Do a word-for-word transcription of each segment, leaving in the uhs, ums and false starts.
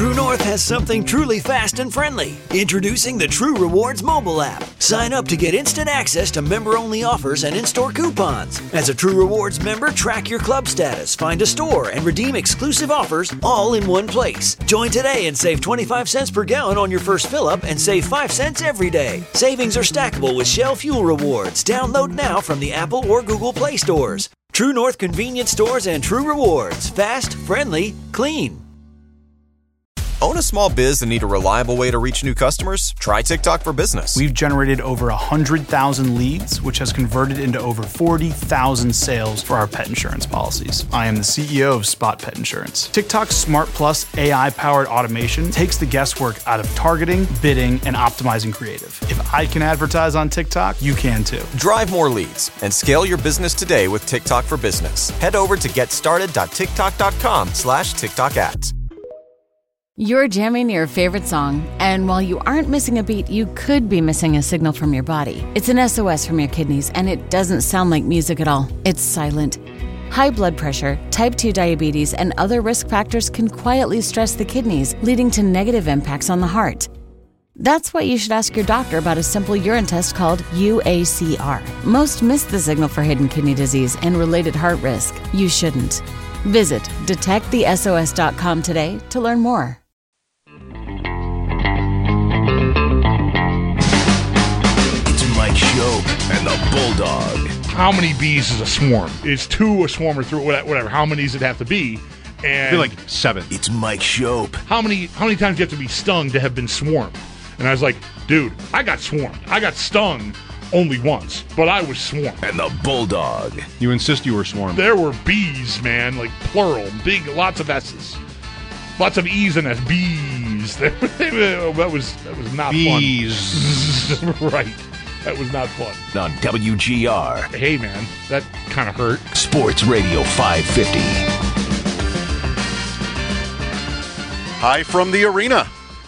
True North has something truly fast and friendly. Introducing the True Rewards mobile app. Sign up to get instant access to member-only offers and in-store coupons. As a True Rewards member, track your club status, find a store, and redeem exclusive offers all in one place. Join today and save twenty-five cents per gallon on your first fill-up and save five cents every day. Savings are stackable with Shell Fuel Rewards. Download now from the Apple or Google Play stores. True North convenience stores and True Rewards. Fast, friendly, clean. Own a small biz and need a reliable way to reach new customers? Try TikTok for Business. We've generated over one hundred thousand leads, which has converted into over forty thousand sales for our pet insurance policies. I am the C E O of Spot Pet Insurance. TikTok's Smart Plus A I-powered automation takes the guesswork out of targeting, bidding, and optimizing creative. If I can advertise on TikTok, you can too. Drive more leads and scale your business today with TikTok for Business. Head over to getstarted.tiktok.com slash TikTok ads. You're jamming your favorite song, and while you aren't missing a beat, you could be missing a signal from your body. It's an S O S from your kidneys, and it doesn't sound like music at all. It's silent. High blood pressure, type two diabetes, and other risk factors can quietly stress the kidneys, leading to negative impacts on the heart. That's why you should ask your doctor about a simple urine test called U A C R. Most miss the signal for hidden kidney disease and related heart risk. You shouldn't. Visit detect the S O S dot com today to learn more. Mike Shope and the Bulldog. How many bees is a swarm? Is two a swarm or three, whatever? How many does it have to be? And I feel like seven. It's Mike Shope. How many? How many times do you have to be stung to have been swarmed? And I was like, dude, I got swarmed. I got stung only once, but I was swarmed. And the Bulldog. You insist you were swarmed. There were bees, man, like plural, big, lots of S's, lots of E's in S. Bees. that was that was not bees. fun. Right. That was not fun. On W G R. Hey, man, that kind of hurt. Sports Radio five fifty. Hi from the arena.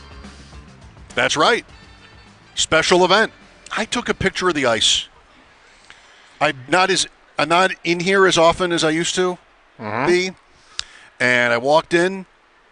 That's right. Special event. I took a picture of the ice. I'm not as I'm not in here as often as I used to uh-huh. be. And I walked in.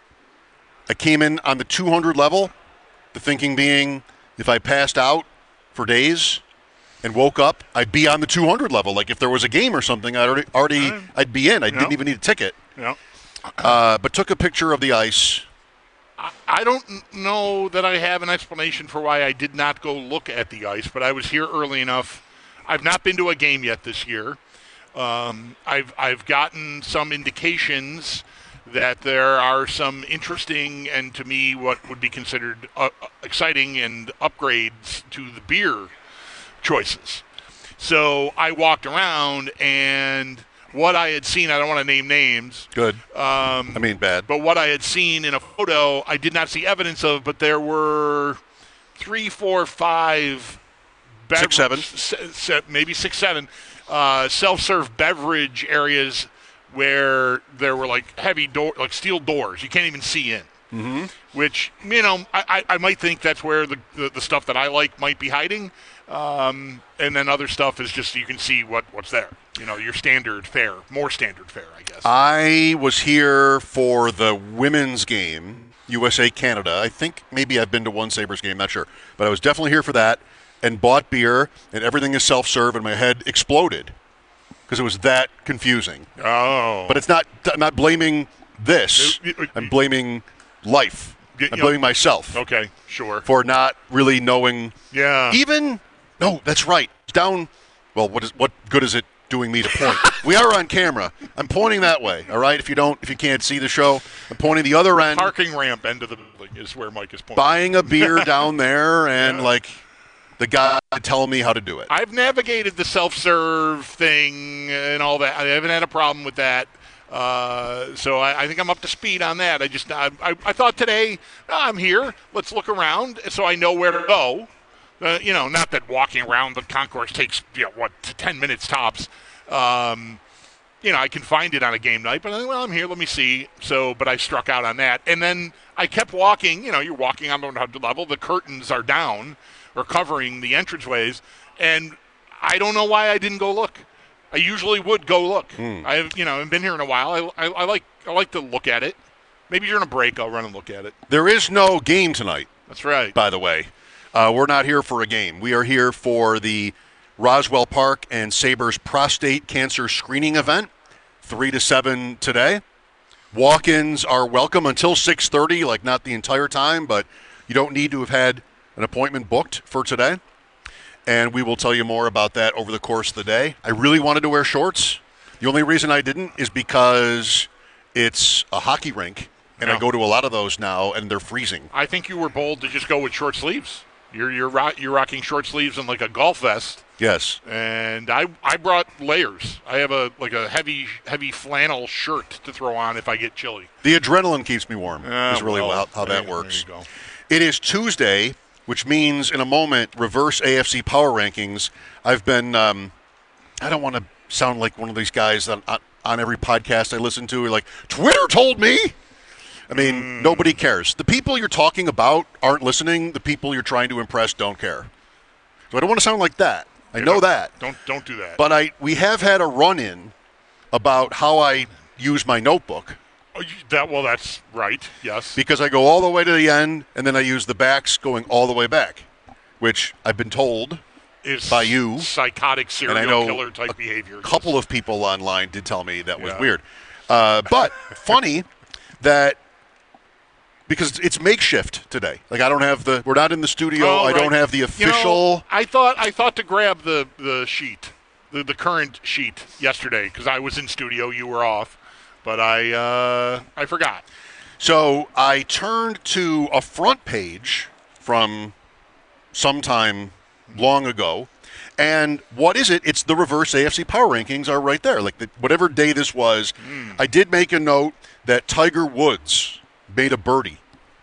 I came in on the two hundred level. The thinking being, if I passed out for days and woke up, I'd be on the two hundred level. Like if there was a game or something, I'd already, already uh, I'd be in. I yep. didn't even need a ticket. Yep. Uh, but took a picture of the ice. I, I don't know that I have an explanation for why I did not go look at the ice, but I was here early enough. I've not been to a game yet this year. Um, I've I've gotten some indications that there are some interesting and, to me, what would be considered uh, exciting and upgrades to the beer choices. So I walked around, and what I had seen, I don't want to name names. Good. Um, I mean bad. But what I had seen in a photo, I did not see evidence of, but there were three, four, five beverage, six, seven, se- se- maybe six, seven uh, self-serve beverage areas where there were like heavy door, like steel doors you can't even see in. Mm-hmm. Which, you know, I, I might think that's where the, the, the stuff that I like might be hiding. Um, and then other stuff is just you can see what, what's there. You know, your standard fare, more standard fare, I guess. I was here for the women's game, U S A Canada. I think maybe I've been to one Sabres game, not sure. But I was definitely here for that and bought beer, and everything is self-serve, and my head exploded because it was that confusing. Oh. But it's not, I'm not blaming this. I'm blaming life. I'm blaming myself. Okay, sure. For not really knowing. Yeah. Even, no, that's right. Down, well, what is what good is it doing me to point? We are on camera. I'm pointing that way, all right? If you don't, if you can't see the show, I'm pointing the other end. Parking ramp end of the building is where Mike is pointing. Buying a beer down there and, yeah. like, the guy telling me how to do it. I've navigated the self-serve thing and all that. I haven't had a problem with that. Uh, so I, I think I'm up to speed on that. I just I, I, I thought today, oh, I'm here. Let's look around so I know where to go. Uh, you know, not that walking around the concourse takes, you know, what, ten minutes tops. Um, you know, I can find it on a game night, but I think, well, I'm here. Let me see. So, but I struck out on that. And then I kept walking. You know, you're walking on the one hundred level. The curtains are down or covering the entranceways. And I don't know why I didn't go look. I usually would go look. Mm. I've, you know, I've been here in a while. I, I, I like I like to look at it. Maybe during a break, I'll run and look at it. There is no game tonight. That's right. By the way, uh, we're not here for a game. We are here for the Roswell Park and Sabres prostate cancer screening event, three to seven today. Walk-ins are welcome until six thirty, like not the entire time, but you don't need to have had an appointment booked for today. And we will tell you more about that over the course of the day. I really wanted to wear shorts. The only reason I didn't is because it's a hockey rink, and No. I go to a lot of those now, and they're freezing. I think you were bold to just go with short sleeves. You're you're ro- you're rocking short sleeves and like a golf vest. Yes. And I I brought layers. I have a like a heavy heavy flannel shirt to throw on if I get chilly. The adrenaline keeps me warm. Ah, is really well, well, how that there- works. there you go. It is Tuesday, which means in a moment, reverse A F C power rankings. I've been, um, I don't want to sound like one of these guys on, on, on every podcast I listen to, like, Twitter told me. I mean, Mm. nobody cares. The people you're talking about aren't listening. The people you're trying to impress don't care. So I don't want to sound like that. I know that. Don't don't do that. But I we have had a run-in about how I use my notebook. Oh, you- that well, that's right. Yes. Because I go all the way to the end, and then I use the backs going all the way back, which I've been told It's by you, psychotic serial and I know killer type a behavior. couple of people online did tell me that was Yeah. weird. Uh, but funny that because it's makeshift today. Like I don't have the, we're not in the studio. Oh, I right. don't have the You official. know, I thought I thought to grab the the sheet, the the current sheet yesterday because I was in studio. You were off, but I uh, I forgot. So I turned to a front page from sometime long ago. And what is it? It's the reverse A F C power rankings are right there. Like the, whatever day this was, Mm. I did make a note that Tiger Woods made a birdie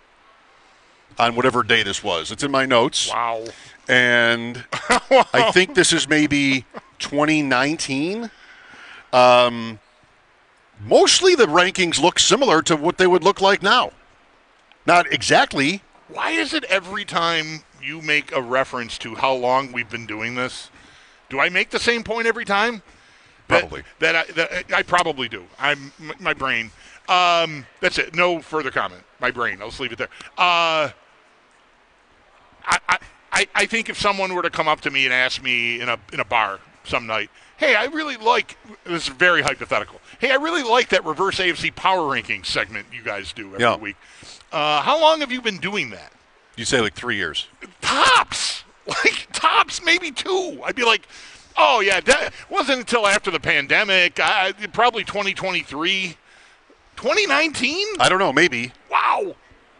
on whatever day this was. It's in my notes. Wow. And I think this is maybe twenty nineteen. Um, mostly the rankings look similar to what they would look like now. Not exactly. Why is it every time you make a reference to how long we've been doing this, do I make the same point every time? That- Probably. That, I, that I probably do. I'm m- my brain. Um, that's it. No further comment. My brain. I'll just leave it there. Uh, I, I, I I think if someone were to come up to me and ask me in a in a bar some night, hey, I really like, this is very hypothetical, hey, I really like that reverse A F C power ranking segment you guys do every Yeah. week. Uh, how long have you been doing that? You say like three years. Tops, like tops, maybe two. I'd be like, oh yeah, that wasn't until after the pandemic. I, probably twenty twenty-three, twenty nineteen. I don't know. Maybe. Wow.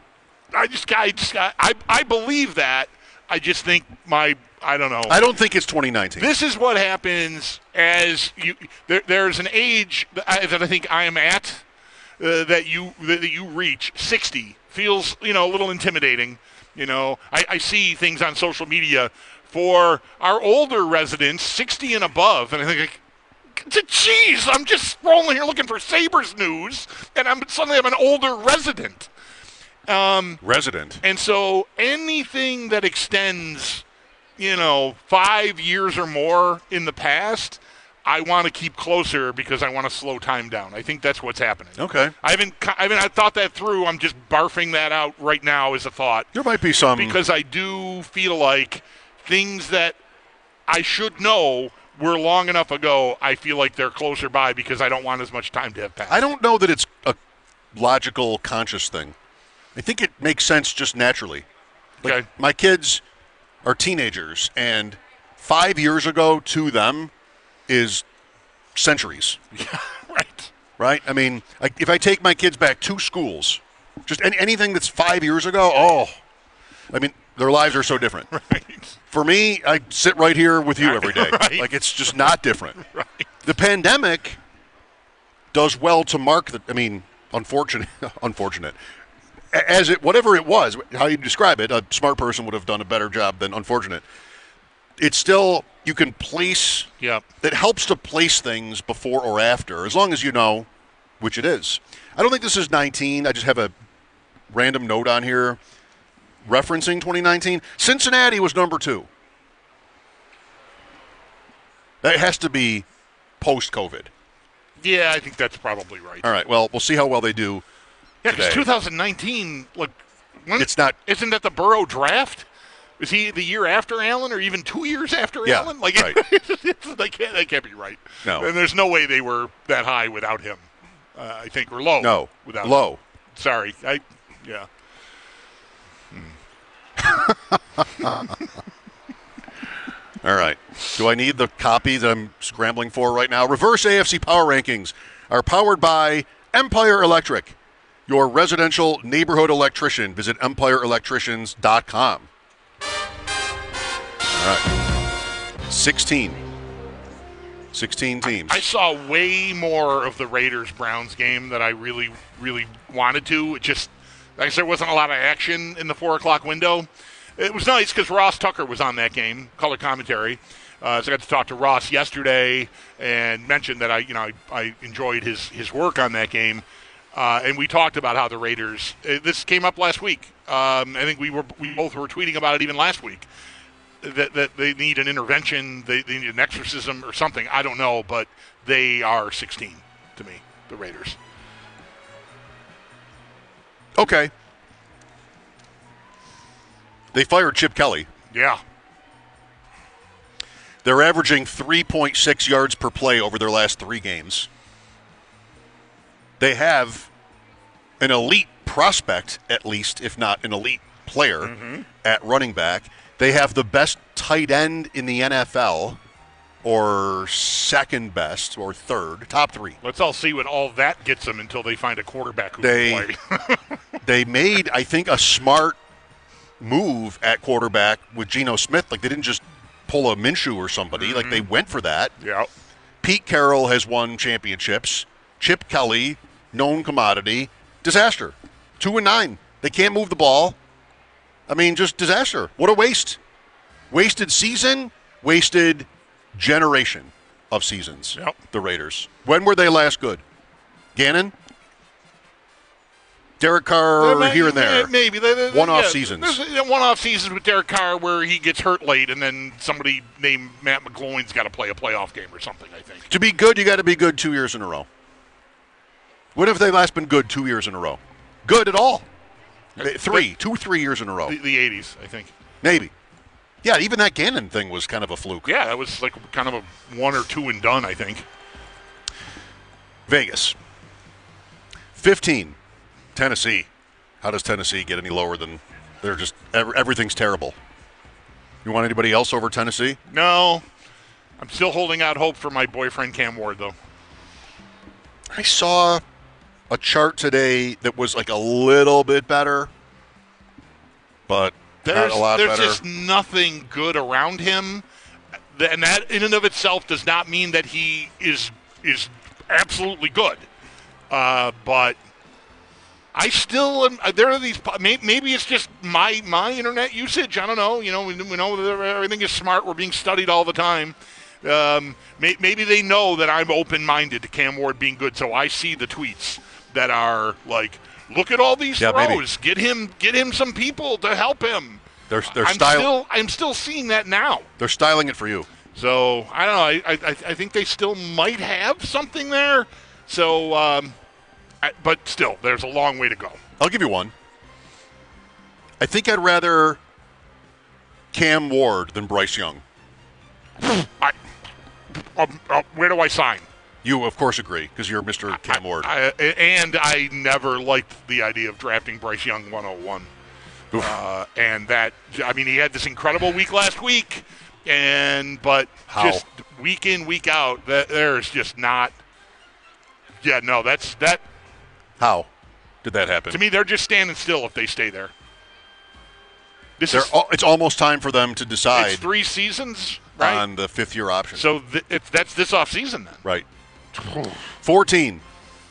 I just got, I just got, I, I believe that. I just think my, I don't know. I don't think it's twenty nineteen. This is what happens as you. There, there's an age that I, that I think I am at uh, that you that you reach. sixty feels, you know, a little intimidating. You know, I, I see things on social media for our older residents, sixty and above, and I think, like, geez, I'm just scrolling here looking for Sabres news, and I'm suddenly I'm an older resident. Um, Resident. And so anything that extends, you know, five years or more in the past, I want to keep closer because I want to slow time down. I think that's what's happening. Okay. I haven't, I haven't I thought that through. I'm just barfing that out right now as a thought. There might be some. Because I do feel like things that I should know were long enough ago, I feel like they're closer by because I don't want as much time to have passed. I don't know that it's a logical, conscious thing. I think it makes sense just naturally. Like, Okay. my kids are teenagers, and five years ago to them is centuries. Yeah, right. Right? I mean, I, if I take my kids back two schools, just any, anything that's five years ago, oh, I mean, their lives are so different. Right. For me, I sit right here with you every day. Right. Like, it's just not different. Right. The pandemic does well to mark the, I mean, unfortunate, unfortunate. As it, whatever it was, how you describe it, a smart person would have done a better job than unfortunate. It's still, you can place, Yep. it helps to place things before or after, as long as you know which it is. I don't think this is nineteen. I just have a random note on here referencing twenty nineteen. Cincinnati was number two. That has to be post-COVID. Yeah, I think that's probably right. All right, well, we'll see how well they do Yeah, because today. two thousand nineteen, look, when, It's not- Isn't that the Burrow draft? Is he the year after Allen, or even two years after Yeah, Allen? Like, right. they can't. That can't be right. No. And there's no way they were that high without him. Uh, I think, or low. No, without low. Him. Sorry, I. Yeah. All right. Do I need the copy that I'm scrambling for right now? Reverse A F C Power Rankings are powered by Empire Electric, your residential neighborhood electrician. Visit empire electricians dot com. All right. sixteen. sixteen teams. I saw way more of the Raiders-Browns game that I really, really wanted to. It just, like I said, there wasn't a lot of action in the four o'clock window. It was nice because Ross Tucker was on that game, color commentary. Uh, so I got to talk to Ross yesterday and mentioned that I, you know, I, I enjoyed his, his work on that game. Uh, and we talked about how the Raiders. Uh, this came up last week. Um, I think we were we both were tweeting about it even last week. That that they need an intervention, they, they need an exorcism or something. I don't know, but they are sixteen to me, the Raiders. Okay. They fired Chip Kelly. Yeah. They're averaging three point six yards per play over their last three games. They have an elite prospect, at least, if not an elite player, Mm-hmm. at running back. They have the best tight end in the N F L, or second best, or third, top three. Let's all see what all that gets them until they find a quarterback who They- can play. They made, I think, a smart move at quarterback with Geno Smith. Like, they didn't just pull a Minshew or somebody. Mm-hmm. Like, they went for that. Yeah. Pete Carroll has won championships. Chip Kelly, known commodity. Disaster. Two and nine. They can't move the ball. I mean, just disaster. What a waste. Wasted season, wasted generation of seasons. Yep. The Raiders. When were they last good? Gannon? Derek Carr Uh, here and there. Maybe. They- they- One-off yeah, seasons. There's uh, one-off seasons with Derek Carr where he gets hurt late and then somebody named Matt McGloin's got to play a playoff game or something, I think. To be good, you got to be good two years in a row. When have they last been good two years in a row? Good at all? They- Three. Two, three years in a row. The, the eighties, I think. Maybe. Yeah, even that Gannon thing was kind of a fluke. Yeah, that was like kind of a one or two and done, I think. Vegas. fifteen. Tennessee. How does Tennessee get any lower than they're just ev- everything's terrible? You want anybody else over Tennessee? No. I'm still holding out hope for my boyfriend Cam Ward, though. I saw a chart today that was like a little bit better, but There's, not a lot there's better. just nothing good around him, and that in and of itself does not mean that he is is absolutely good. Uh, but I still am. There are these. Maybe it's just my my internet usage. I don't know. You know, we, we know that everything is smart. We're being studied all the time. Um, may, maybe they know that I'm open-minded to Cam Ward being good, so I see the tweets that are like, "Look at all these Yeah, maybe. throws. Get him, get him some people to help him." They're they're I'm style- still, I'm still seeing that now. they're styling it for you. So I don't know. I, I, I think they still might have something there. So, um, I, but still, there's a long way to go. I'll give you one. I think I'd rather Cam Ward than Bryce Young. I, um, uh, where do I sign? You, of course, agree because you're Mister Cam Ward. I, and I never liked the idea of drafting Bryce Young one oh one. Uh, and that, I mean, he had this incredible week last week, and but How? just week in, week out, that there's just not. Yeah, no, that's that. How did that happen? To me, they're just standing still if they stay there. This They're is al- it's almost time for them to decide it's three seasons, right? on the fifth year option. So th- it's that's this off season then. right. fourteen.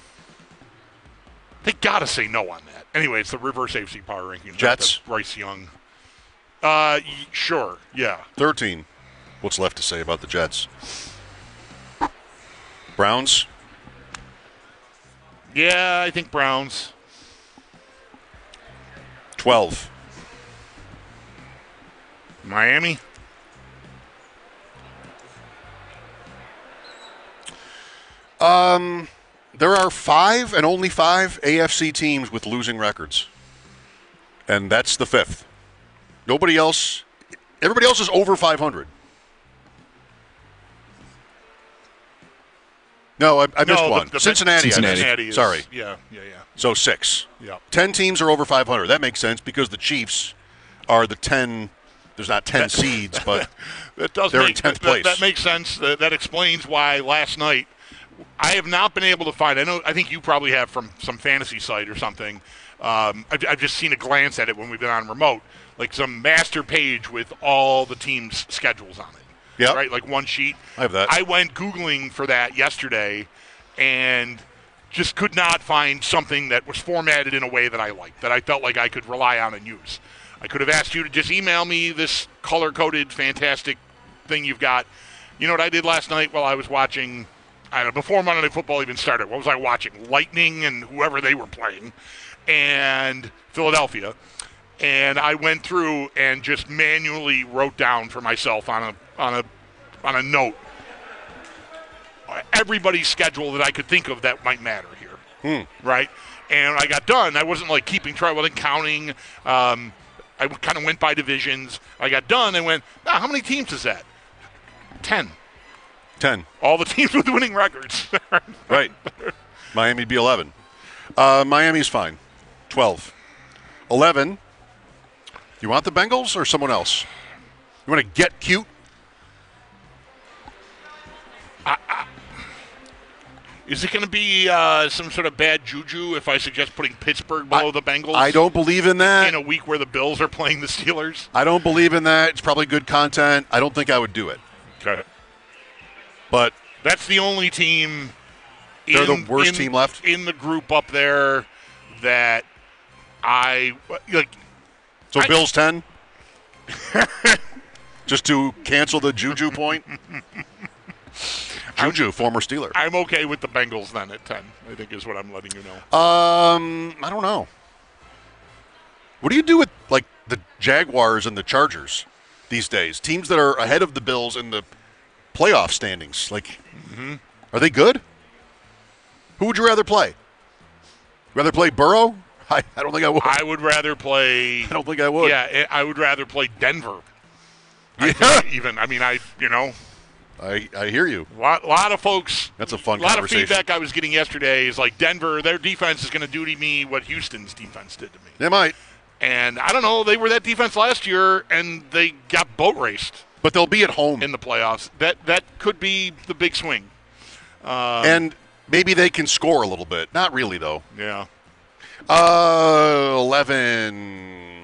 They gotta say no on that. Anyway, it's the reverse A F C power rankings. not Jets? the Bryce Young. Uh, y- sure, yeah. thirteen. What's left to say about the Jets? Browns. Yeah, I think Browns. twelve. Miami. There are five and only five A F C teams with losing records. And that's the fifth. Nobody else, everybody else is over five hundred. No, I, I missed no, one. The, the, Cincinnati. Cincinnati. I missed. Cincinnati is, Sorry. Yeah, yeah, yeah. So six. Yeah. Ten teams are over five hundred. That makes sense because the Chiefs are the ten. There's not ten seeds, but that does they're make, in tenth that, place. That makes sense. That, that explains why last night I have not been able to find. I know. I think you probably have from some fantasy site or something. Um, I've, I've just seen a glance at it when we've been on remote, like some master page with all the teams' schedules on it. Yeah. Right, like one sheet. I have that. I went Googling for that yesterday, and just could not find something that was formatted in a way that I liked, that I felt like I could rely on and use. I could have asked you to just email me this color-coded, fantastic thing you've got. You know what I did last night while I was watching, I don't know, before Monday Night Football even started? What was I watching? Lightning and whoever they were playing, and Philadelphia. And I went through and just manually wrote down for myself on a on a on a note everybody's schedule that I could think of that might matter here, hmm. right? And when I got done, I wasn't like keeping track, I wasn't counting. Um, I kind of went by divisions. I got done and went, ah, how many teams is that? Ten. Ten. All the teams with winning records. Right. Miami'd be eleven. Uh, Miami's fine. Twelve. Eleven. You want the Bengals or someone else? You want to get cute? Is it going to be uh, some sort of bad juju if I suggest putting Pittsburgh below I, the Bengals? I don't believe in that. In a week where the Bills are playing the Steelers? I don't believe in that. It's probably good content. I don't think I would do it. Okay. But that's the only team. They're in, the worst in, team left? In the group up there that I like. So I, Bills ten? Just to cancel the Juju point? Juju, I'm, former Steeler. I'm okay with the Bengals then at ten, I think is what I'm letting you know. Um, I don't know. What do you do with, like, the Jaguars and the Chargers these days? Teams that are ahead of the Bills in the playoff standings. Like, mm-hmm. Are they good? Who would you rather play? Rather play Burrow? I, I don't think I would. I would rather play. I don't think I would. Yeah, I would rather play Denver. Yeah. I even, I mean, I, you know. I, I hear you. A lot, lot of folks. That's a fun A lot conversation. of feedback I was getting yesterday is like Denver, their defense is going to do to me what Houston's defense did to me. They might. And I don't know, they were that defense last year, and they got boat raced. But they'll be at home in the playoffs. That that could be the big swing. Um, and maybe they can score a little bit. Not really, though. Yeah. Uh, eleven.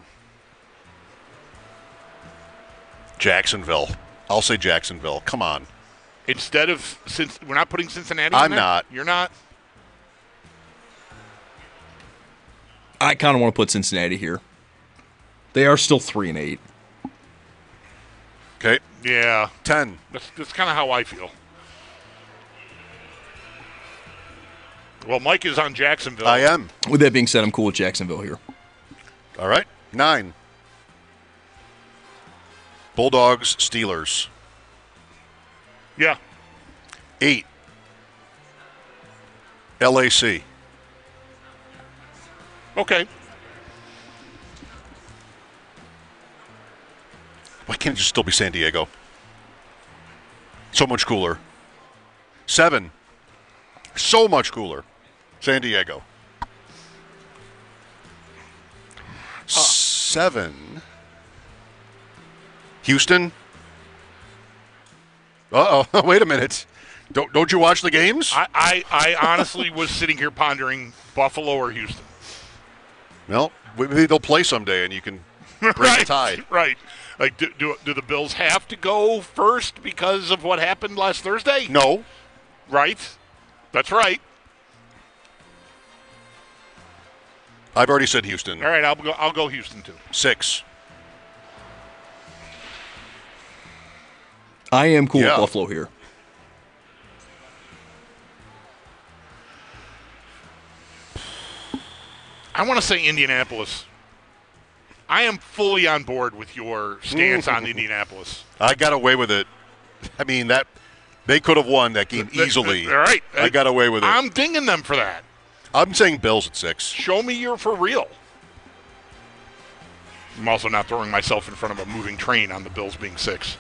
Jacksonville. I'll say Jacksonville. Come on. Instead of, since we're not putting Cincinnati I'm in there? not. You're not? I kind of want to put Cincinnati here. They are still three and eight. Okay. Yeah. Ten. That's, that's kind of how I feel. Well, Mike is on Jacksonville. I am. With that being said, I'm cool with Jacksonville here. All right. Nine. Bulldogs, Steelers. Yeah. Eight. L A C. Okay. Why can't it just still be San Diego? So much cooler. Seven. So much cooler. San Diego. Uh, Seven. Houston. Uh-oh. Wait a minute. Don't don't you watch the games? I, I, I honestly was sitting here pondering Buffalo or Houston. Well, maybe they'll play someday and you can break right, the tie. Right. Like, do, do do the Bills have to go first because of what happened last Thursday? No. Right. That's right. I've already said Houston. All right, I'll go. I'll go Houston too. Six. I am cool Yeah. with Buffalo here. I want to say Indianapolis. I am fully on board with your stance on Indianapolis. I got away with it. I mean, that They could have won that game easily. All right. I got away with it. I'm dinging them for that. I'm saying Bills at six. Show me you're for real. I'm also not throwing myself in front of a moving train on the Bills being six.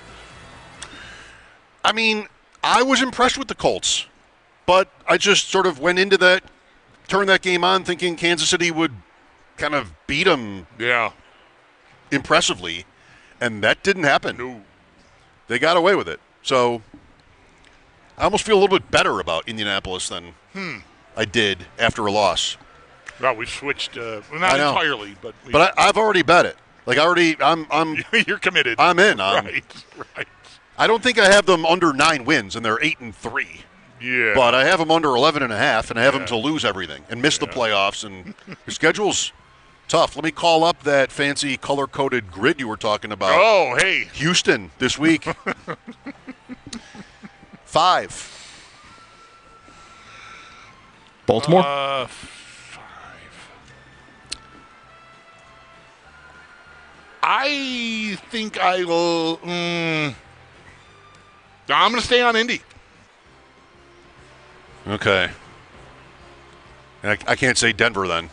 I mean, I was impressed with the Colts, but I just sort of went into that, turned that game on thinking Kansas City would kind of beat them yeah. impressively, and that didn't happen. No. They got away with it. So I almost feel a little bit better about Indianapolis than hmm. I did after a loss. Well, we switched, uh, well, not entirely, but we, but I, I've already bet it. Like I already, I'm, I'm. You're committed. I'm in. I'm, right, right. I don't think I have them under nine wins, and they're eight and three. Yeah. But I have them under eleven and a half, and I have yeah. them to lose everything and miss yeah. the playoffs. And the schedule's tough. Let me call up that fancy color-coded grid you were talking about. Oh, hey. Houston this week. Five. Baltimore? Uh, five. I think I will. Mm, I'm going to stay on Indy. Okay. And I, I can't say Denver then.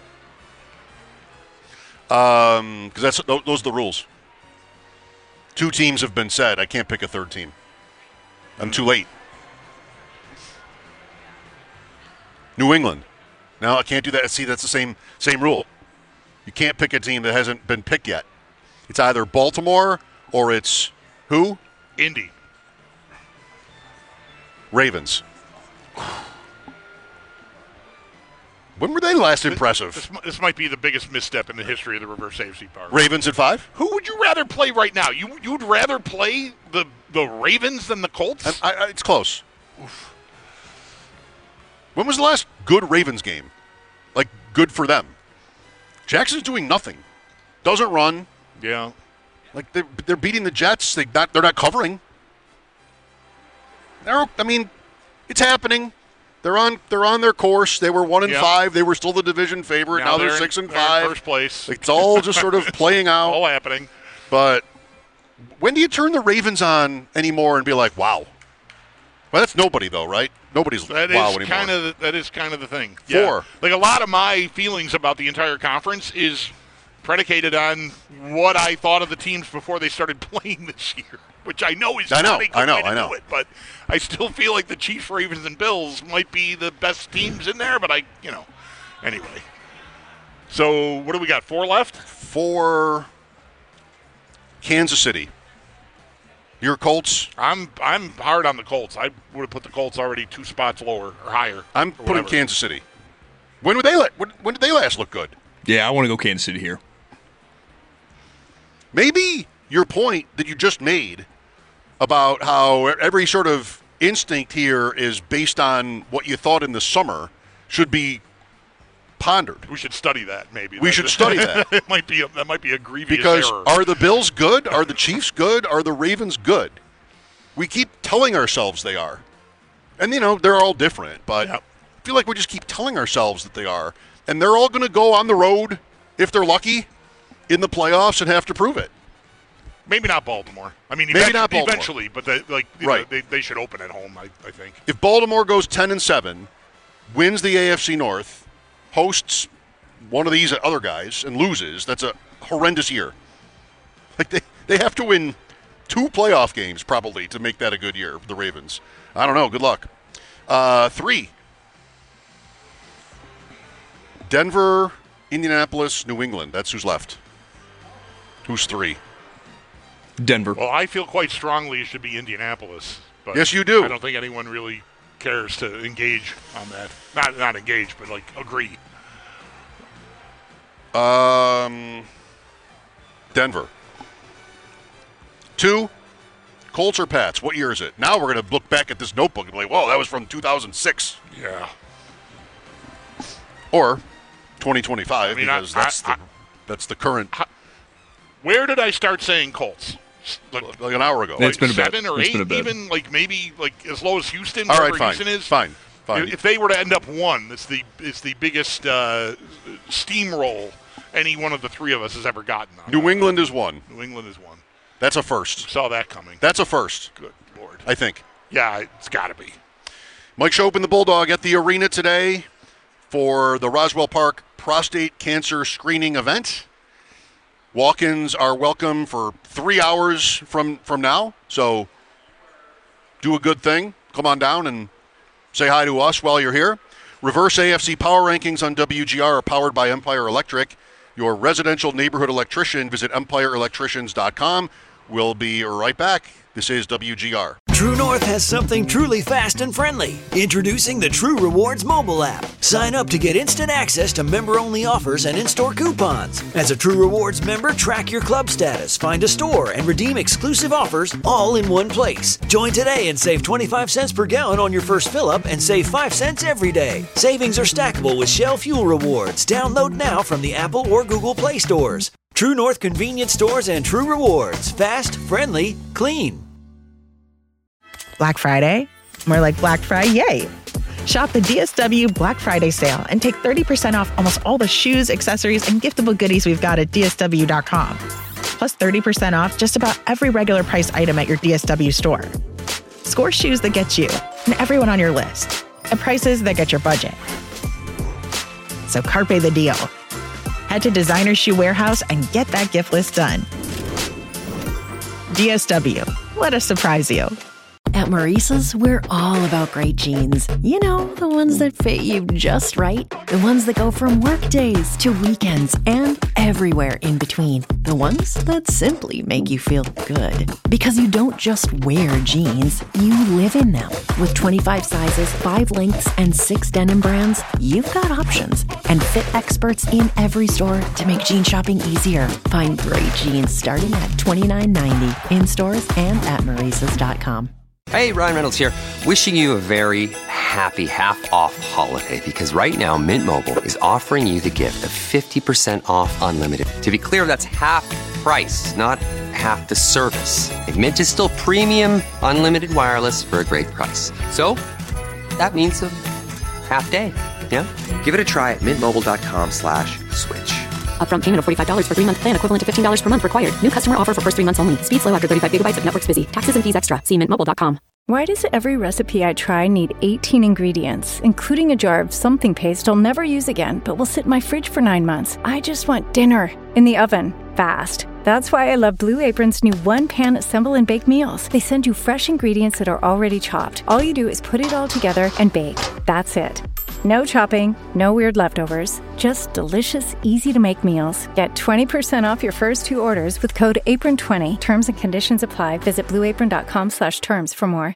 Um, because that's those are the rules. Two teams have been said. I can't pick a third team. I'm too late. New England. No, I can't do that. See, that's the same same rule. You can't pick a team that hasn't been picked yet. It's either Baltimore or it's who? Indy. Ravens. When were they last impressive? This, this, this might be the biggest misstep in the history of the reverse safety part. Ravens at five? Who would you rather play right now? You you'd rather play the the Ravens than the Colts? I, I, it's close. Oof. When was the last good Ravens game? Like good for them. Jackson's doing nothing. Doesn't run. Yeah. Like they're they're beating the Jets. They not they're not covering. They're, I mean, it's happening. They're on they're on their course. They were one and yep. five. They were still the division favorite. Now, now they're, they're six in, and they're five. In first place. It's all just sort of playing out. All happening. But when do you turn the Ravens on anymore and be like, wow? Well, that's nobody though, right? Nobody's that wow is anymore. Kind of that is kind of the thing. Four. Yeah. Like a lot of my feelings about the entire conference is predicated on what I thought of the teams before they started playing this year, which I know is I know, not a good I know, way to I know. do it, but I still feel like the Chiefs, Ravens, and Bills might be the best teams in there. But I, you know, anyway. So what do we got? Four left. For Kansas City. Your Colts? I'm I'm hard on the Colts. I would have put the Colts already two spots lower or higher. I'm or putting whatever. Kansas City. When would they la- when, when did they last look good? Yeah, I want to go Kansas City here. Maybe your point that you just made about how every sort of instinct here is based on what you thought in the summer should be pondered. We should study that. Maybe we That's should a, study that. It might be a, that might be a grievous because error. Are the Bills good? Are the Chiefs good? Are the Ravens good? We keep telling ourselves they are, and you know they're all different. But Yep. I feel like we just keep telling ourselves that they are, and they're all going to go on the road if they're lucky in the playoffs and have to prove it. Maybe not Baltimore. I mean, Maybe eventually, not Baltimore. eventually, but they, like you Right. know, they they should open at home. I, I think. If Baltimore goes ten and seven, wins the A F C North, hosts one of these other guys, and loses, that's a horrendous year. Like they, they have to win two playoff games probably to make that a good year. The Ravens. I don't know. Good luck. Uh, three. Denver, Indianapolis, New England. That's who's left. Who's three? Denver. Well, I feel quite strongly it should be Indianapolis. But Yes, you do. I don't think anyone really cares to engage on that. Not not engage, but like agree. Um, Denver. Two, Colts or Pats? What year is it? Now we're going to look back at this notebook and be like, whoa, that was from two thousand six. Yeah. Or twenty twenty-five, I mean, because I- that's, I- the, that's the current, Where did I start saying Colts? Like, like an hour ago. It's been a bit. seven or It's eight, been a bit. even like maybe like as low as Houston. All right, wherever fine. Houston is. Fine. Fine. If they were to end up one, it's the it's the biggest uh, steamroll any one of the three of us has ever gotten. On New that. England is one. New England is one. That's a first. Saw that coming. That's a first, Good Lord. I think. Yeah, it's got to be. Mike Schopp and the Bulldog at the arena today for the Roswell Park Prostate Cancer Screening Event. Walk-ins are welcome for three hours from, from now, so do a good thing. Come on down and say hi to us while you're here. Reverse A F C Power Rankings on W G R are powered by Empire Electric. Your residential neighborhood electrician. Visit empire electricians dot com. We'll be right back. This is W G R. True North has something truly fast and friendly. Introducing the True Rewards mobile app. Sign up to get instant access to member-only offers and in-store coupons. As a True Rewards member, track your club status, find a store, and redeem exclusive offers all in one place. Join today and save twenty-five cents per gallon on your first fill-up and save five cents every day. Savings are stackable with Shell Fuel Rewards. Download now from the Apple or Google Play stores. True North Convenience Stores and True Rewards. Fast, friendly, clean. Black Friday? More like Black Friday, yay! Shop the D S W Black Friday sale and take thirty percent off almost all the shoes, accessories, and giftable goodies we've got at D S W dot com. Plus thirty percent off just about every regular price item at your D S W store. Score shoes that get you and everyone on your list at prices that get your budget. So carpe the deal. Head to Designer Shoe Warehouse and get that gift list done. D S W. Let us surprise you. At Maurice's, we're all about great jeans. You know, the ones that fit you just right. The ones that go from work days to weekends and everywhere in between. The ones that simply make you feel good. Because you don't just wear jeans, you live in them. With twenty-five sizes, five lengths, and six denim brands, you've got options. And fit experts in every store to make jean shopping easier. Find great jeans starting at twenty-nine ninety in stores and at maurices dot com. Hey, Ryan Reynolds here, wishing you a very happy half-off holiday, because right now Mint Mobile is offering you the gift of fifty percent off unlimited. To be clear, that's half price, not half the service. And Mint is still premium unlimited wireless for a great price. So, that means a half day, yeah? Give it a try at mintmobile.com slash switch. Upfront payment of forty-five dollars for three-month plan equivalent to fifteen dollars per month required. New customer offer for first three months only. Speed slow after thirty-five gigabytes if network's busy. Taxes and fees extra. See mint mobile dot com. Why does every recipe I try need eighteen ingredients, including a jar of something paste I'll never use again, but will sit in my fridge for nine months? I just want dinner in the oven, fast. That's why I love Blue Apron's new one-pan assemble and bake meals. They send you fresh ingredients that are already chopped. All you do is put it all together and bake. That's it. No chopping, no weird leftovers, just delicious, easy-to-make meals. Get twenty percent off your first two orders with code apron twenty. Terms and conditions apply. Visit blue apron dot com slash terms for more.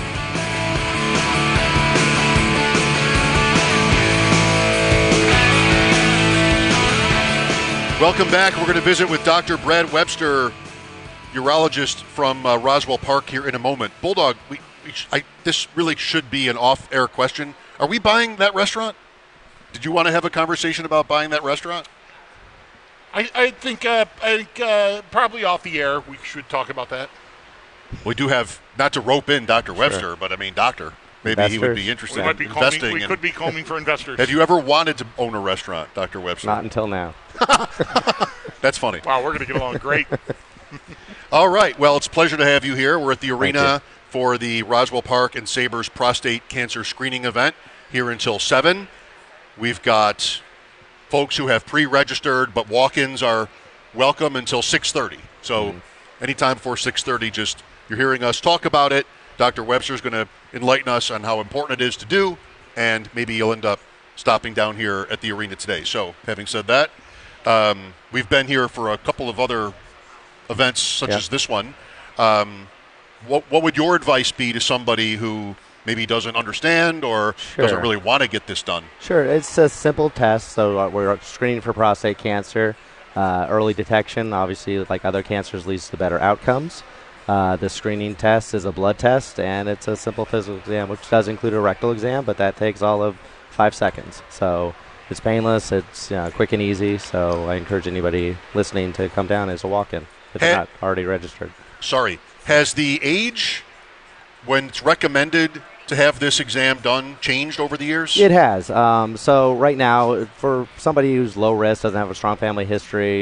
Welcome back. We're going to visit with Doctor Brad Webster, urologist from uh, Roswell Park, here in a moment. Bulldog, we, we sh- I, this really should be an off-air question. Are we buying that restaurant? Did you want to have a conversation about buying that restaurant? I, I think uh, I think uh, probably off the air we should talk about that. We do have, not to rope in Doctor Webster, sure. but I mean, Doctor. Maybe investors. He would be interested we might be in combing, investing. We in, could be combing for investors. Have you ever wanted to own a restaurant, Doctor Webster? Not until now. That's funny. Wow, we're going to get along great. All right. Well, it's a pleasure to have you here. We're at the arena for the Roswell Park and Sabres prostate cancer screening event here until seven. We've got folks who have pre-registered, but walk-ins are welcome until six thirty. So mm. anytime before six thirty, just you're hearing us talk about it. Doctor Webster's going to enlighten us on how important it is to do, and maybe you'll end up stopping down here at the arena today. So having said that, um, we've been here for a couple of other events such yeah. as this one. Um, what, what would your advice be to somebody who maybe doesn't understand or sure. doesn't really want to get this done? Sure. It's a simple test. So uh, we're screening for prostate cancer. Uh, early detection, obviously, like other cancers, leads to better outcomes. Uh, the screening test is a blood test, and it's a simple physical exam, which does include a rectal exam, but that takes all of five seconds. So it's painless, it's you know, quick and easy, so I encourage anybody listening to come down as a walk-in if they're not already registered. Sorry. Has the age when it's recommended to have this exam done changed over the years? It has. Um, so right now, for somebody who's low risk, doesn't have a strong family history,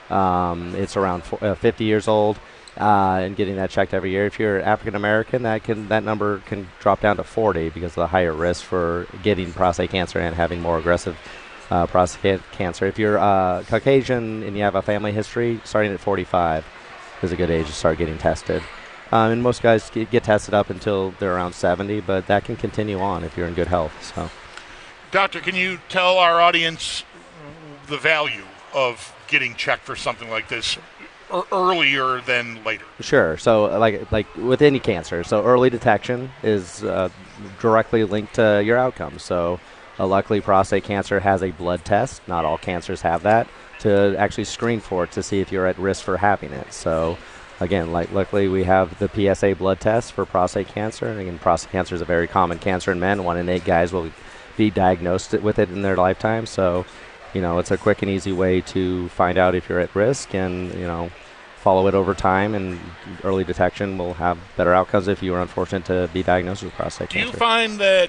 Um, it's around four, uh, fifty years old. Uh, and getting that checked every year. If you're African American, that can that number can drop down to forty because of the higher risk for getting prostate cancer and having more aggressive uh, prostate cancer. If you're uh, Caucasian and you have a family history, starting at forty-five is a good age to start getting tested. Um, and most guys get, get tested up until they're around seventy, but that can continue on if you're in good health. So, Doctor, can you tell our audience the value of getting checked for something like this earlier than later? Sure. So, like like with any cancer, so early detection is uh, directly linked to your outcomes. So, uh, luckily, prostate cancer has a blood test. Not all cancers have that to actually screen for it to see if you're at risk for having it. So, again, like luckily, we have the P S A blood test for prostate cancer. And again, prostate cancer is a very common cancer in men. One in eight guys will be diagnosed with it in their lifetime. So, you know, it's a quick and easy way to find out if you're at risk and, you know, follow it over time, and early detection will have better outcomes if you are unfortunate to be diagnosed with prostate Do cancer. you find that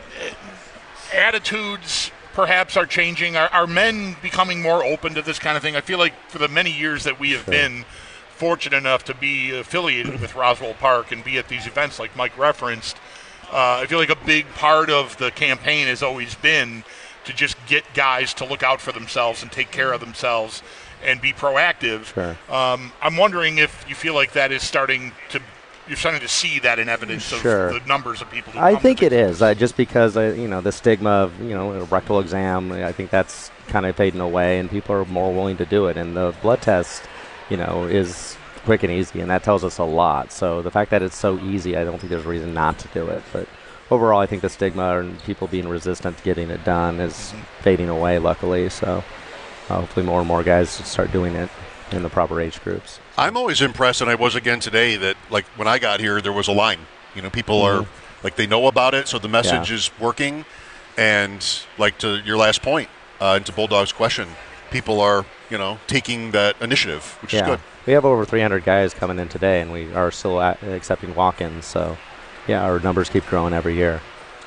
attitudes perhaps are changing? Are, are men becoming more open to this kind of thing? I feel like for the many years that we have Sure. been fortunate enough to be affiliated with Roswell Park and be at these events like Mike referenced, uh, I feel like a big part of the campaign has always been to just get guys to look out for themselves and take care of themselves and be proactive. Sure. Um, I'm wondering if you feel like that is starting to, you're starting to see that in evidence Sure. of the numbers of people who I come think to it is, uh, just because, uh, you know, the stigma of, you know, a rectal exam, I think that's kind of fading away, and people are more willing to do it. And the blood test, you know, is quick and easy, and that tells us a lot. So the fact that it's so easy, I don't think there's a reason not to do it. But overall, I think the stigma and people being resistant to getting it done is mm-hmm. fading away, luckily. So uh, hopefully more and more guys start doing it in the proper age groups. I'm always impressed, and I was again today, that like when I got here, there was a line. You know, people Mhm. are like they know about it, so the message Yeah. is working. And like to your last point, uh, and to Bulldog's question, people are you know taking that initiative, which yeah. is good. We have over three hundred guys coming in today, and we are still at accepting walk-ins. So, yeah, our numbers keep growing every year.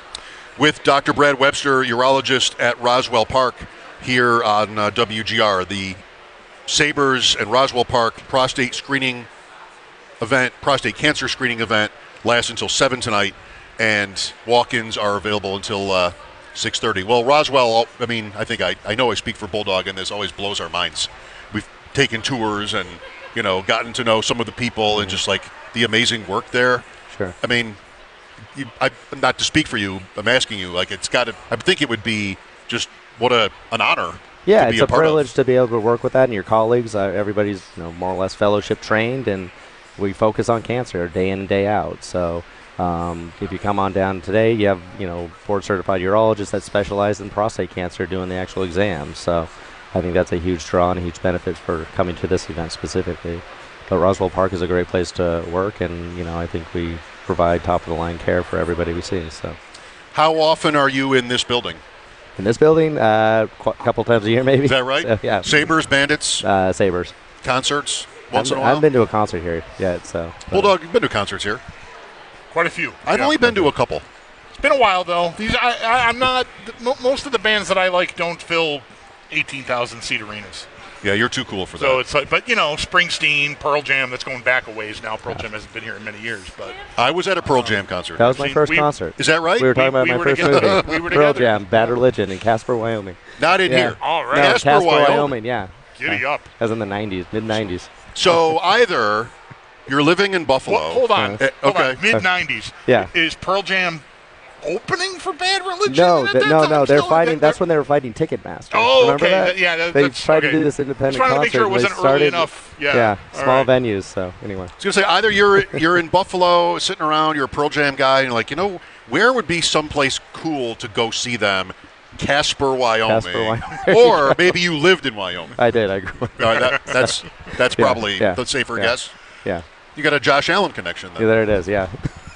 With Doctor Brad Webster, urologist at Roswell Park, here on uh, W G R, the Sabres and Roswell Park prostate screening event, prostate cancer screening event, lasts until seven tonight, and walk-ins are available until uh, six thirty. Well, Roswell, I mean, I think I, I know I speak for Bulldog, and this always blows our minds. We've taken tours and, you know, gotten to know some of the people mm-hmm. and just, like, the amazing work there. Sure. I mean, you, I, not to speak for you, I'm asking you, like, it's got to, I think it would be just what a an honor. Yeah, to be it's a, a part privilege of. to be able to work with that and your colleagues. Uh, everybody's you know more or less fellowship trained, and we focus on cancer day in and day out. So um, if you come on down today, you have you know board certified urologists that specialize in prostate cancer doing the actual exams. So I think that's a huge draw and a huge benefit for coming to this event specifically. But Roswell Park is a great place to work, and you know I think we provide top of the line care for everybody we see. So how often are you in this building? In this building, uh, a couple times a year, maybe. Is that right? So, yeah. Sabres, Bandits? Uh, Sabres. Concerts? Once I'm, in a while? I've been to a concert here yet, so. Bulldog, you've been to concerts here? Quite a few. I've yeah. only been to a couple. It's been a while, though. These, I, I, I'm not. Most of the bands that I like don't fill eighteen thousand seat arenas. Yeah, you're too cool for that. So it's like, but you know, Springsteen, Pearl Jam. That's going back a ways now. Pearl Jam hasn't been here in many years, but I was at a Pearl Jam concert. That was my See, first we- concert. Is that right? We were talking We- about we my were first together. movie. We were Pearl together. Jam, Bad Religion in Casper, Wyoming. Not in Yeah. here. All right. No, Casper, Casper, Wyoming. Wyoming. Yeah. Giddy Yeah. up. That was in the nineties, mid nineties. So either you're living in Buffalo. Well, hold on. Eh, Hold okay. on. Mid nineties. Yeah. Is Pearl Jam opening for Bad Religion? No, That- th- that- no, I'm no. They're still- fighting. they're- That's when they were fighting Ticketmaster. Oh, Remember okay. that? That- yeah, that- they that's- tried okay. to do this independent Just trying to concert. make sure it and wasn't they early started, enough. Yeah. Yeah. All Small right. venues. So anyway. I was going to say, either you're you're in Buffalo sitting around, you're a Pearl Jam guy, and you're like, you know, where would be someplace cool to go see them? Casper, Wyoming. Casper, Wyoming. Or maybe you lived in Wyoming. I did. I grew up. All right, that, that's that's Yeah, probably yeah, the safer yeah. guess. Yeah. You got a Josh Allen connection then. Yeah, there it is. Yeah.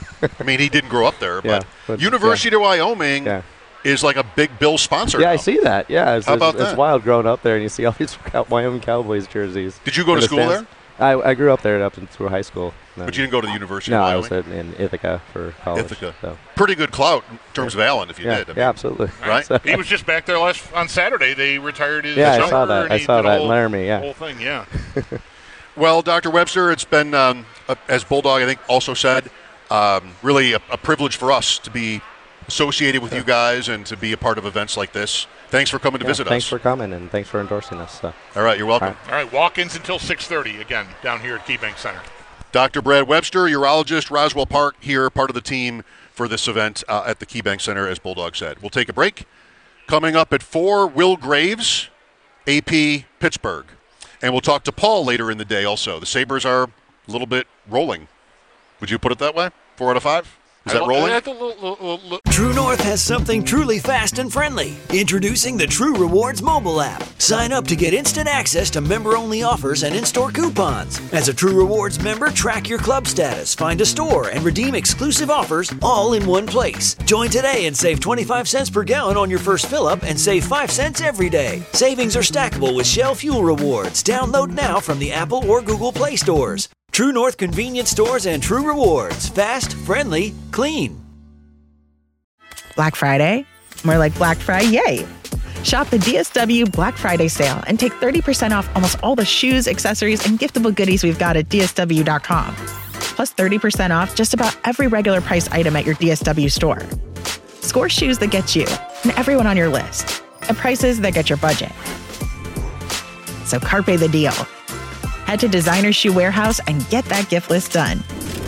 I mean, he didn't grow up there, Yeah, but, but- University of Wyoming Yeah. is like a big Bill sponsor. Yeah, now. I see that. Yeah, it's, How about it's, it's that? wild growing up there, and you see all these Wyoming Cowboys jerseys. Did you go in to the school stands. there? I, I grew up there up in, through high school. But you didn't go to the University no, of Wyoming? Wyoming? No, I was at, in Ithaca for college. Ithaca. So. Pretty good clout in terms of Allen, if you yeah, did. I mean, yeah, absolutely. Right? He was just back there last on Saturday. They retired his yeah, jumper. I saw that. And I he saw did that whole, in Laramie, yeah. whole thing, yeah. Well, Doctor Webster, it's been, um, a, as Bulldog, I think, also said, um, really a, a privilege for us to be associated with you guys and to be a part of events like this. Thanks for coming to yeah, visit thanks us. Thanks for coming, and thanks for endorsing us. So. All right, you're welcome. All right, All right walk-ins until six thirty, again, down here at KeyBank Center. Doctor Brad Webster, urologist, Roswell Park, here, part of the team for this event uh, at the KeyBank Center, as Bulldog said. We'll take a break. Coming up at four, Will Graves, A P Pittsburgh. And we'll talk to Paul later in the day also. The Sabres are a little bit rolling. Would you put it that way? Four out of five? Is that rolling? True North has something truly fast and friendly. Introducing the True Rewards mobile app. Sign up to get instant access to member-only offers and in-store coupons. As a True Rewards member, track your club status, find a store, and redeem exclusive offers all in one place. Join today and save twenty-five cents per gallon on your first fill-up and save five cents every day. Savings are stackable with Shell Fuel Rewards. Download now from the Apple or Google Play stores. True North convenience stores and True Rewards. Fast, friendly, clean. Black Friday? More like Black Friday. Shop the D S W Black Friday sale and take thirty percent off almost all the shoes, accessories, and giftable goodies we've got at D S W dot com. Plus thirty percent off just about every regular price item at your D S W store. Score shoes that get you and everyone on your list at prices that get your budget. So carpe the deal. Head to Designer Shoe Warehouse and get that gift list done.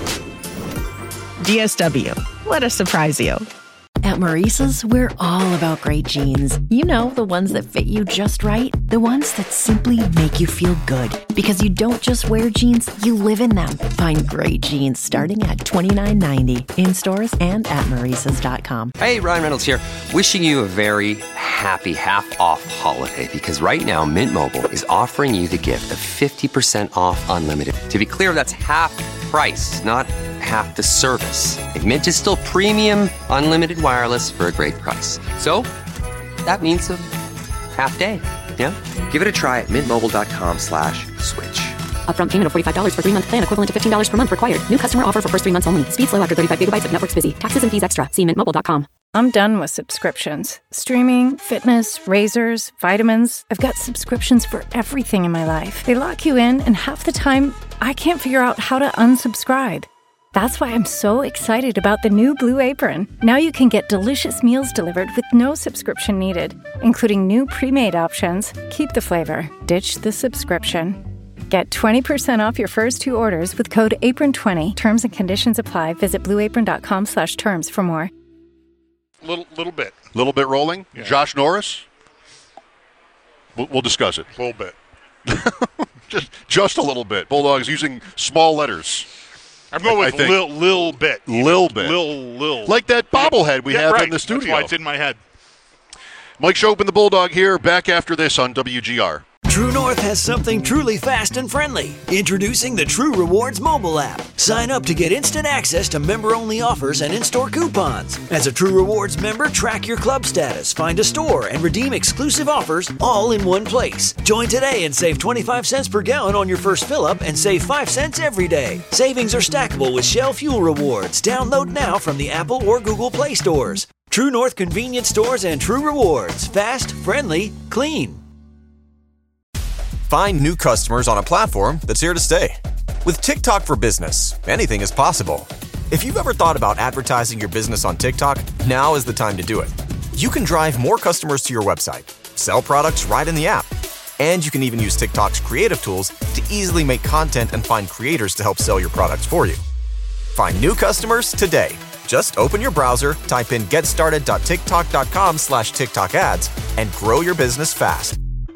D S W. Let us surprise you. At Maurice's, we're all about great jeans. You know, the ones that fit you just right. The ones that simply make you feel good. Because you don't just wear jeans, you live in them. Find great jeans starting at twenty-nine ninety in stores and at Maurice's dot com. Hey, Ryan Reynolds here. Wishing you a very happy half-off holiday. Because right now, Mint Mobile is offering you the gift of fifty percent off unlimited. To be clear, that's half price, not half the service. And Mint is still premium, unlimited wireless for a great price. So, that means a half day, yeah? Give it a try at mintmobile.com slash switch. Upfront payment of forty-five dollars for three-month plan equivalent to fifteen dollars per month required. New customer offer for first three months only. Speed slow after thirty-five gigabytes if network's busy. Taxes and fees extra. See mint mobile dot com. I'm done with subscriptions. Streaming, fitness, razors, vitamins. I've got subscriptions for everything in my life. They lock you in, and half the time, I can't figure out how to unsubscribe. That's why I'm so excited about the new Blue Apron. Now you can get delicious meals delivered with no subscription needed, including new pre-made options. Keep the flavor, ditch the subscription. Get twenty percent off your first two orders with code apron twenty. Terms and conditions apply. Visit blueapron.com slash terms for more. Little, little bit. Little bit rolling. Yeah. Josh Norris. We'll, we'll discuss it. A little bit. just, just a little bit. Bulldogs using small letters. I'm going with lil, lil bit. Lil bit. Lil, lil. Like that bobblehead we yeah, have right. in the studio. That's why it's in my head. Mike Shope and the Bulldog here, back after this on W G R. True North has something truly fast and friendly. Introducing the True Rewards mobile app. Sign up to get instant access to member-only offers and in-store coupons. As a True Rewards member, track your club status, find a store, and redeem exclusive offers all in one place. Join today and save twenty-five cents per gallon on your first fill-up and save five cents every day. Savings are stackable with Shell Fuel Rewards. Download now from the Apple or Google Play stores. True North convenience stores and True Rewards. Fast, friendly, clean. Find new customers on a platform that's here to stay. With TikTok for Business, anything is possible. If you've ever thought about advertising your business on TikTok, now is the time to do it. You can drive more customers to your website, sell products right in the app, and you can even use TikTok's creative tools to easily make content and find creators to help sell your products for you. Find new customers today. Just open your browser, type in getstarted.tiktok.com slash TikTok ads, and grow your business fast.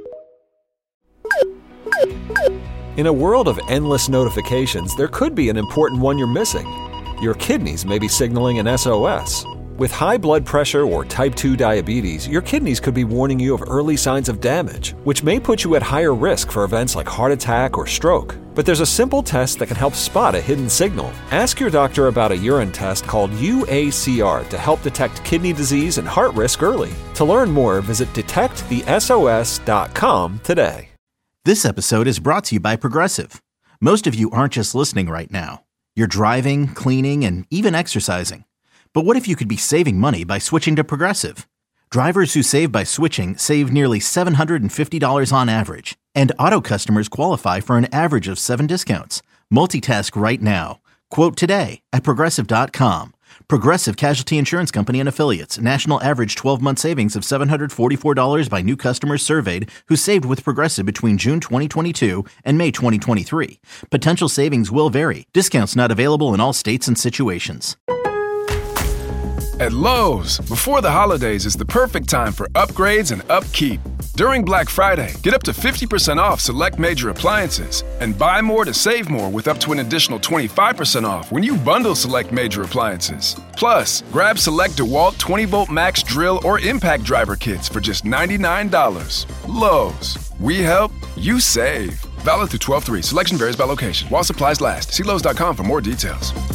In a world of endless notifications, there could be an important one you're missing. Your kidneys may be signaling an S O S. With high blood pressure or type two diabetes, your kidneys could be warning you of early signs of damage, which may put you at higher risk for events like heart attack or stroke. But there's a simple test that can help spot a hidden signal. Ask your doctor about a urine test called U A C R to help detect kidney disease and heart risk early. To learn more, visit detect the S O S dot com today. This episode is brought to you by Progressive. Most of you aren't just listening right now. You're driving, cleaning, and even exercising. But what if you could be saving money by switching to Progressive? Drivers who save by switching save nearly seven hundred fifty dollars on average. And auto customers qualify for an average of seven discounts. Multitask right now. Quote today at Progressive dot com. Progressive Casualty Insurance Company and Affiliates. National average twelve-month savings of seven hundred forty-four dollars by new customers surveyed who saved with Progressive between June twenty twenty-two and May twenty twenty-three. Potential savings will vary. Discounts not available in all states and situations. At Lowe's, before the holidays is the perfect time for upgrades and upkeep. During Black Friday, get up to fifty percent off select major appliances and buy more to save more with up to an additional twenty-five percent off when you bundle select major appliances. Plus, grab select DeWalt twenty volt max drill or impact driver kits for just ninety-nine dollars. Lowe's, we help, you save. Valid through twelve three. Selection varies by location. While supplies last. See Lowe's dot com for more details.